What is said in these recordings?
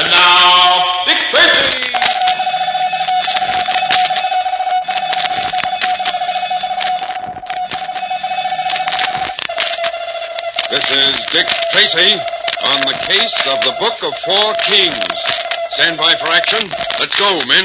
And now, Dick Tracy! This is Dick Tracy on the case of the Book of Four Kings. Stand by for action. Let's go, men.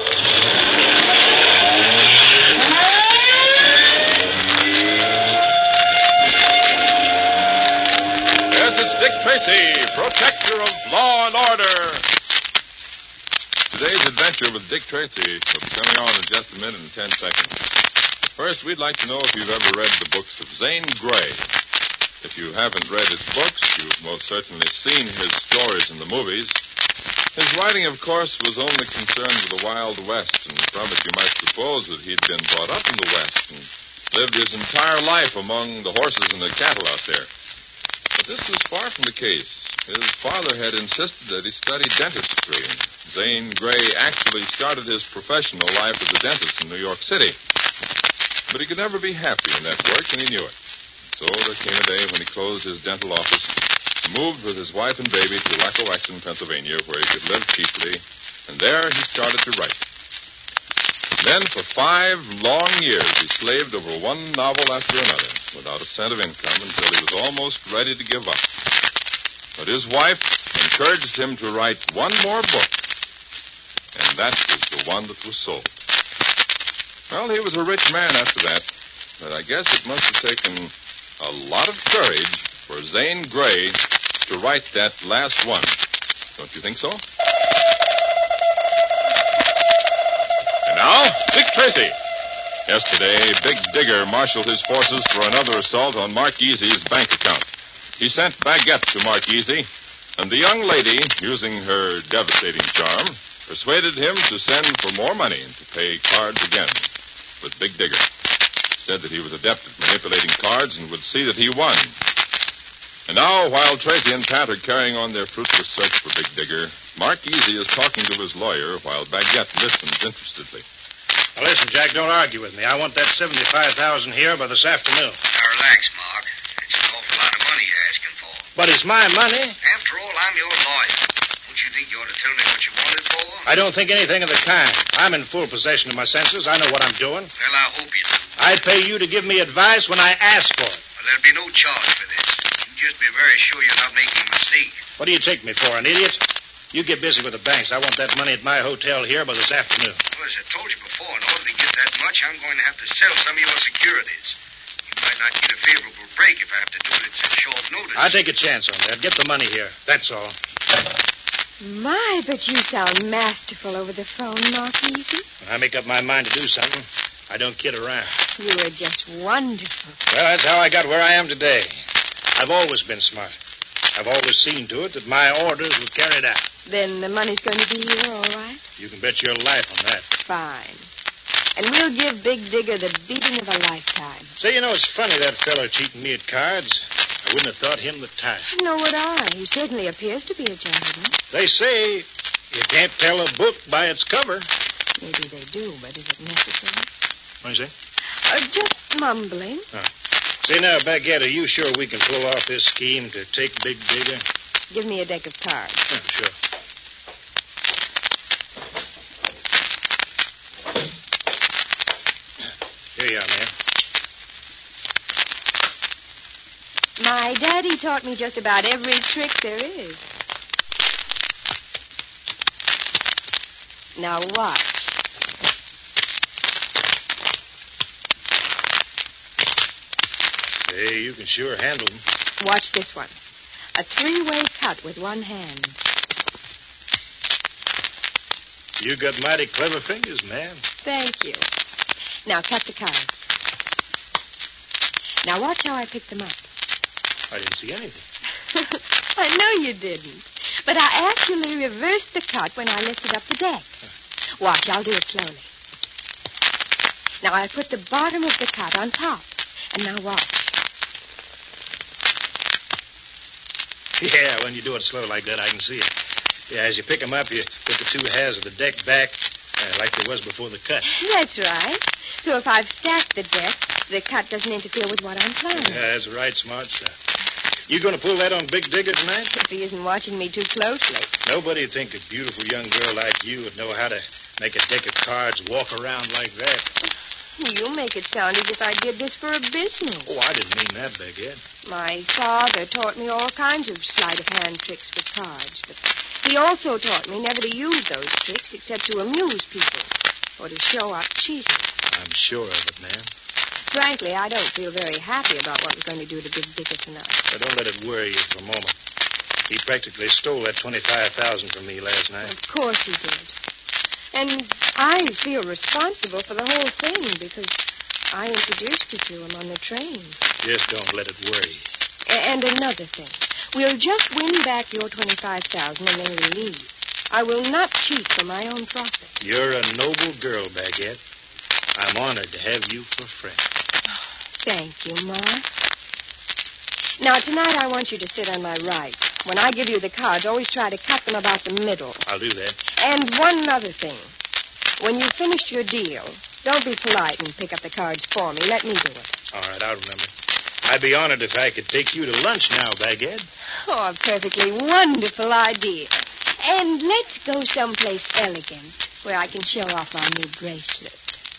Yes, it's Dick Tracy, protector of law and order. Today's adventure with Dick Tracy will be coming on in just a minute and 10 seconds. First, we'd like to know if you've ever read the books of Zane Grey. If you haven't read his books, you've most certainly seen his stories in the movies. His writing, of course, was only concerned with the Wild West, and from it you might suppose that he'd been brought up in the West and lived his entire life among the horses and the cattle out there. But this was far from the case. His father had insisted that he study dentistry, and Zane Grey actually started his professional life as a dentist in New York City. But he could never be happy in that work, and he knew it. So there came a day when he closed his dental office, moved with his wife and baby to Lackawaxen, Pennsylvania, where he could live cheaply, and there he started to write. Then for 5 long years he slaved over one novel after another, without a cent of income, until he was almost ready to give up. But his wife encouraged him to write one more book, and that was the one that was sold. Well, he was a rich man after that, but I guess it must have taken a lot of courage for Zane Grey to write that last one. Don't you think so? And now, Dick Tracy. Yesterday, Big Digger marshaled his forces for another assault on Mark Easy's bank account. He sent baguette to Mark Easy, and the young lady, using her devastating charm, persuaded him to send for more money and to pay cards again with Big Digger. Said that he was adept at manipulating cards and would see that he won. And now, while Tracy and Pat are carrying on their fruitless search for Big Digger, Mark Easy is talking to his lawyer while Baguette listens interestedly. Now listen, Jack, don't argue with me. I want that $75,000 here by this afternoon. Now relax, Mark. It's an awful lot of money you're asking for. But it's my money. After all, I'm your lawyer. Don't you think you ought to tell me what you want it for? I don't think anything of the kind. I'm in full possession of my senses. I know what I'm doing. Well, I hope you do. I pay you to give me advice when I ask for it. Well, there'll be no charge for this. You just be very sure you're not making a mistake. What do you take me for, an idiot? You get busy with the banks. I want that money at my hotel here by this afternoon. Well, as I told you before, in order to get that much, I'm going to have to sell some of your securities. You might not get a favorable break if I have to do it at such short notice. I'll take a chance on that. Get the money here. That's all. My, but you sound masterful over the phone, Mark Easy. When I make up my mind to do something, I don't kid around. You are just wonderful. Well, that's how I got where I am today. I've always been smart. I've always seen to it that my orders were carried out. Then the money's going to be here, all right? You can bet your life on that. Fine. And we'll give Big Digger the beating of a lifetime. Say, you know, it's funny that fellow cheating me at cards. I wouldn't have thought him the type. No would I. He certainly appears to be a gentleman. They say you can't tell a book by its cover. Maybe they do, but is it necessary? What do you say? Just mumbling. Oh. Say now, Baguette, are you sure we can pull off this scheme to take Big Digger? Give me a deck of cards. Oh, sure. Here you are, ma'am. My daddy taught me just about every trick there is. Now watch. Hey, you can sure handle them. Watch this one. A 3-way cut with one hand. You got mighty clever fingers, ma'am. Thank you. Now cut the cards. Now watch how I pick them up. I didn't see anything. I know you didn't. But I actually reversed the cut when I lifted up the deck. Watch, I'll do it slowly. Now I put the bottom of the cut on top. And now watch. Yeah, when you do it slow like that, I can see it. Yeah, as you pick them up, you put the 2 halves of the deck back like there was before the cut. That's right. So if I've stacked the deck, the cut doesn't interfere with what I'm playing. Yeah, that's right, smart stuff. You going to pull that on Big Digger tonight? If he isn't watching me too closely. Nobody'd think a beautiful young girl like you would know how to make a deck of cards walk around like that. You make it sound as if I did this for a business. Oh, I didn't mean that, Baguette. My father taught me all kinds of sleight-of-hand tricks with cards, but he also taught me never to use those tricks except to amuse people or to show up cheaters. I'm sure of it, ma'am. Frankly, I don't feel very happy about what we're going to do to Big Digger tonight. But don't let it worry you for a moment. He practically stole that $25,000 from me last night. Of course he did. And I feel responsible for the whole thing because I introduced you to him on the train. Just don't let it worry. And another thing. We'll just win back your $25,000 and then we'll leave. I will not cheat for my own profit. You're a noble girl, Baguette. I'm honored to have you for a friend. Thank you, Ma. Now, tonight I want you to sit on my right. When I give you the cards, always try to cut them about the middle. I'll do that. And one other thing. When you've finished your deal, don't be polite and pick up the cards for me. Let me do it. All right, I'll remember. I'd be honored if I could take you to lunch now, Baguette. Oh, a perfectly wonderful idea. And let's go someplace elegant where I can show off my new bracelet.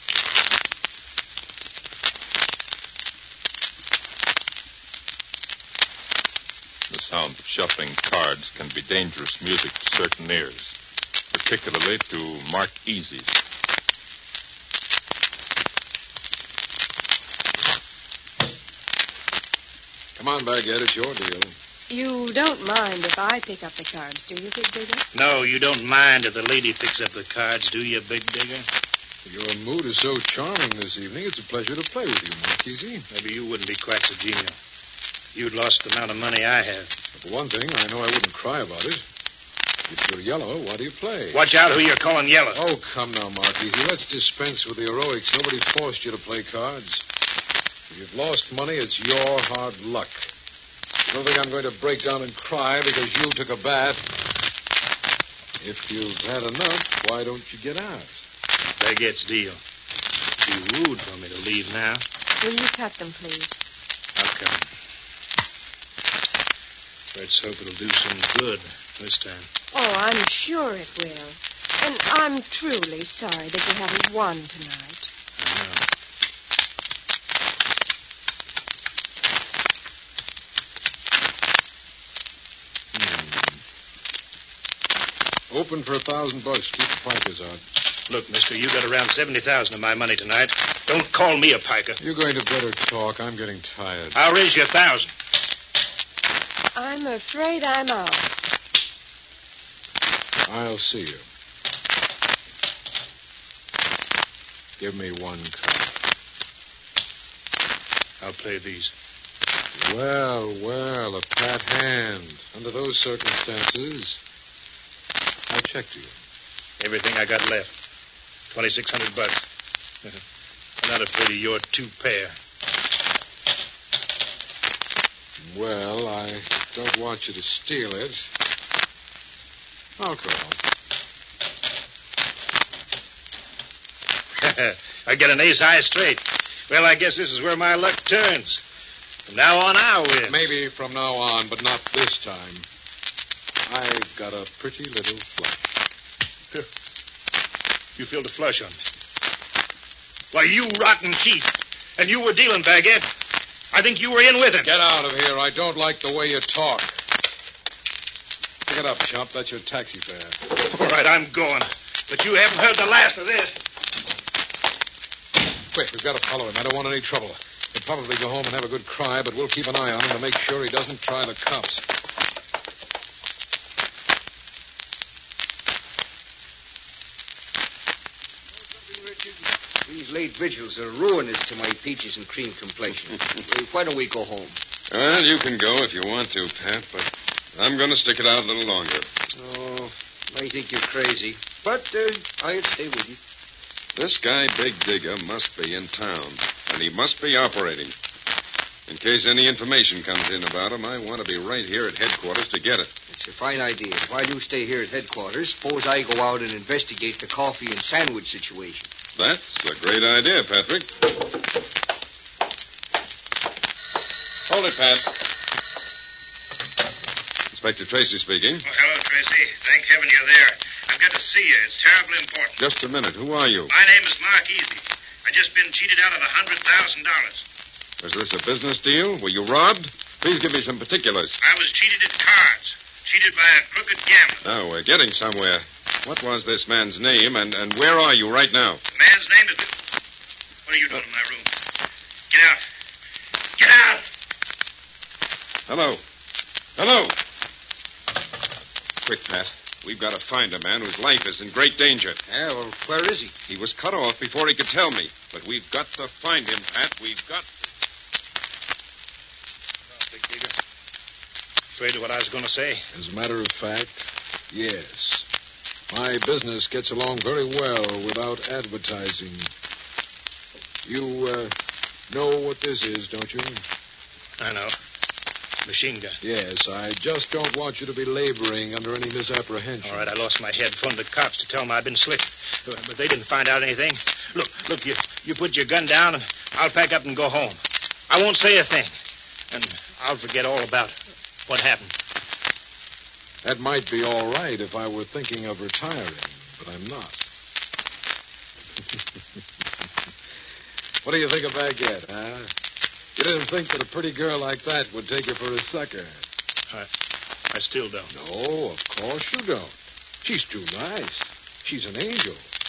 The sound of shuffling cards can be dangerous music to certain ears, particularly to Mark Easy's. Come on, Baguette, it's your deal. You don't mind if I pick up the cards, do you, Big Digger? No, you don't mind if the lady picks up the cards, do you, Big Digger? Your mood is so charming this evening, it's a pleasure to play with you, Marquise. Maybe you wouldn't be quite so genial. You'd lost the amount of money I have. But for one thing, I know I wouldn't cry about it. If you're yellow, why do you play? Watch out who you're calling yellow. Oh, come now, Marquise. Let's dispense with the heroics. Nobody forced you to play cards. If you've lost money, it's your hard luck. I don't think I'm going to break down and cry because you took a bath. If you've had enough, why don't you get out? Baguette's deal. It'd be rude for me to leave now. Will you cut them, please? I'll come. Let's hope it'll do some good this time. Oh, I'm sure it will. And I'm truly sorry that you haven't won tonight. I know. Open for $1,000. Keep the pikers out. Look, mister, you got around $70,000 of my money tonight. Don't call me a piker. You're going to better talk. I'm getting tired. I'll raise you $1,000. I'm afraid I'm out. I'll see you. Give me one card. I'll play these. Well, a pat hand. Under those circumstances, I checked you. Everything I got left. $2,600. I'm not afraid of your two pair. Well, I don't want you to steal it. I'll call. I get an ace high straight. Well, I guess this is where my luck turns. From now on, I'll win. Maybe from now on, but not this time. I've got a pretty little flush. You feel the flush on me. Why, you rotten cheat. And you were dealing, Baguette. I think you were in with him. Get out of here. I don't like the way you talk. Pick it up, chump. That's your taxi fare. All right, I'm going. But you haven't heard the last of this. Quick, we've got to follow him. I don't want any trouble. He'll probably go home and have a good cry, but we'll keep an eye on him to make sure he doesn't try the cops. These late vigils are ruinous to my peaches and cream complexion. Why don't we go home? Well, you can go if you want to, Pat, but I'm going to stick it out a little longer. Oh, I think you're crazy. But I'll stay with you. This guy, Big Digger, must be in town, and he must be operating. In case any information comes in about him, I want to be right here at headquarters to get it. It's a fine idea. While you stay here at headquarters, suppose I go out and investigate the coffee and sandwich situation. That's a great idea, Patrick. Hold it, Pat. Inspector Tracy speaking. Oh, hello, Tracy. Thank heaven you're there. I've got to see you. It's terribly important. Just a minute. Who are you? My name is Mark Easy. I just been cheated out of $100,000. Was this a business deal? Were you robbed? Please give me some particulars. I was cheated at cards. Cheated by a crooked gambler. Oh, we're getting somewhere. What was this man's name, and where are you right now? The man's name is... What are you doing in my room? Get out. Get out! Hello. Hello. Quick, Pat. We've got to find a man whose life is in great danger. Yeah, well, where is he? He was cut off before he could tell me. But we've got to find him, Pat. We've got to... Big Digger. Afraid of what I was going to say. As a matter of fact, yes. My business gets along very well without advertising. You, know what this is, don't you? I know. Machine gun. Yes, I just don't want you to be laboring under any misapprehension. All right, I lost my head. Phoned the cops to tell them I'd been slipped. But they didn't find out anything. Look, you put your gun down, and I'll pack up and go home. I won't say a thing. And I'll forget all about what happened. That might be all right if I were thinking of retiring, but I'm not. What do you think of Baguette, huh? You didn't think that a pretty girl like that would take you for a sucker. I still don't. No, of course you don't. She's too nice. She's an angel.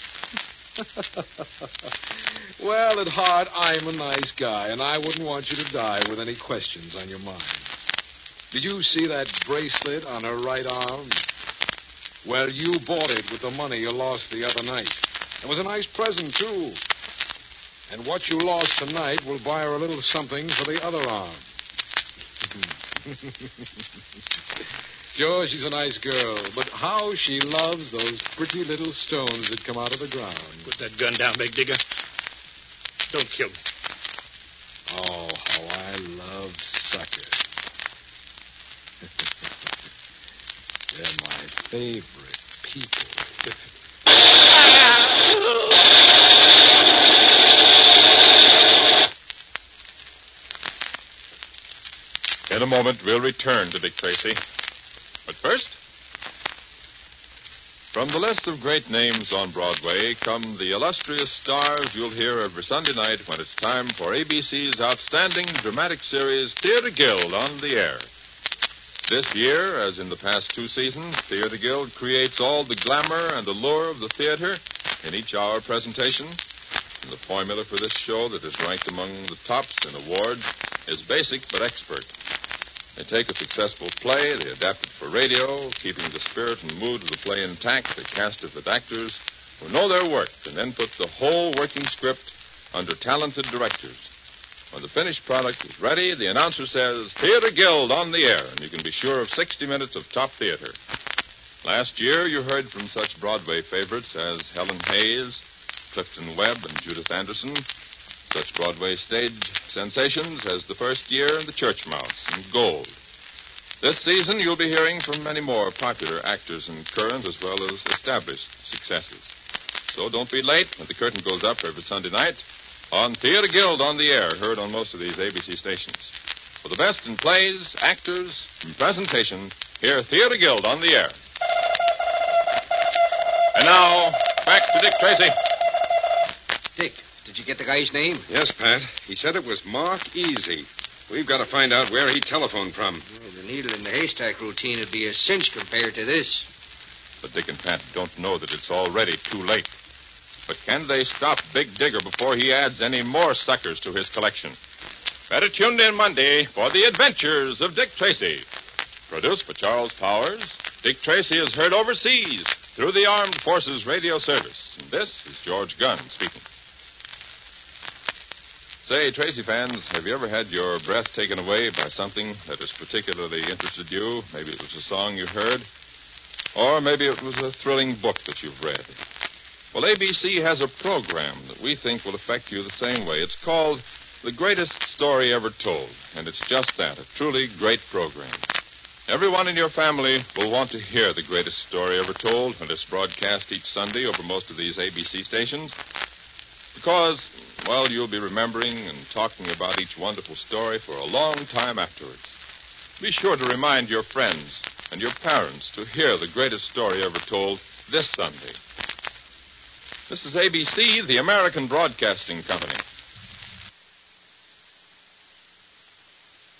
Well, at heart, I'm a nice guy, and I wouldn't want you to die with any questions on your mind. Did you see that bracelet on her right arm? Well, you bought it with the money you lost the other night. It was a nice present, too. And what you lost tonight will buy her a little something for the other arm. Sure, she's a nice girl, but how she loves those pretty little stones that come out of the ground. Put that gun down, Big Digger. Don't kill me. Oh, how I love suckers. They're my favorite people. In a moment, we'll return to Dick Tracy. But first, from the list of great names on Broadway come the illustrious stars you'll hear every Sunday night when it's time for ABC's outstanding dramatic series, Theater Guild on the Air. This year, as in the past two seasons, Theater Guild creates all the glamour and allure of the theater in each hour presentation. And the formula for this show that is ranked among the tops in awards is basic but expert. They take a successful play, they adapt it for radio, keeping the spirit and mood of the play intact. They cast it with actors who know their work and then put the whole working script under talented directors. When the finished product is ready, the announcer says, Theater Guild on the air, and you can be sure of 60 minutes of top theater. Last year, you heard from such Broadway favorites as Helen Hayes, Clifton Webb, and Judith Anderson. Such Broadway stage sensations as The First Year and The Church Mouse and Gold. This season, you'll be hearing from many more popular actors and current as well as established successes. So don't be late when the curtain goes up every Sunday night on Theater Guild on the Air, heard on most of these ABC stations. For the best in plays, actors, and presentation, hear Theater Guild on the Air. And now, back to Dick Tracy. Dick, did you get the guy's name? Yes, Pat. He said it was Mark Easy. We've got to find out where he telephoned from. Well, the needle in the haystack routine would be a cinch compared to this. But Dick and Pat don't know that it's already too late. But can they stop Big Digger before he adds any more suckers to his collection? Better tune in Monday for The Adventures of Dick Tracy. Produced by Charles Powers, Dick Tracy is heard overseas through the Armed Forces Radio Service. And this is George Gunn speaking. Say, Tracy fans, have you ever had your breath taken away by something that has particularly interested you? Maybe it was a song you heard, or maybe it was a thrilling book that you've read. Well, ABC has a program that we think will affect you the same way. It's called The Greatest Story Ever Told, and it's just that, a truly great program. Everyone in your family will want to hear the greatest story ever told when it's broadcast each Sunday over most of these ABC stations, because, well, you'll be remembering and talking about each wonderful story for a long time afterwards. Be sure to remind your friends and your parents to hear the greatest story ever told this Sunday. This is ABC, the American Broadcasting Company.